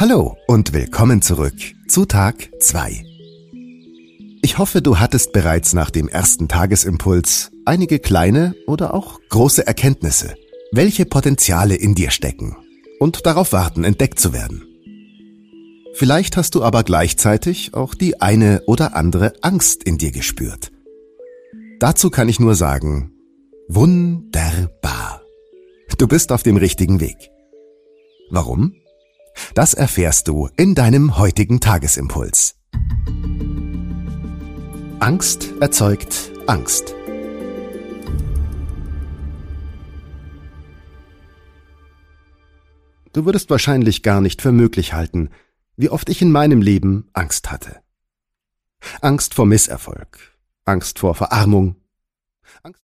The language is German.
Hallo und willkommen zurück zu Tag 2. Ich hoffe, du hattest bereits nach dem ersten Tagesimpuls einige kleine oder auch große Erkenntnisse, welche Potenziale in dir stecken und darauf warten, entdeckt zu werden. Vielleicht hast du aber gleichzeitig auch die eine oder andere Angst in dir gespürt. Dazu kann ich nur sagen, wunderbar. Du bist auf dem richtigen Weg. Warum? Das erfährst du in deinem heutigen Tagesimpuls. Angst erzeugt Angst. Du würdest wahrscheinlich gar nicht für möglich halten, wie oft ich in meinem Leben Angst hatte. Angst vor Misserfolg, Angst vor Verarmung, Angst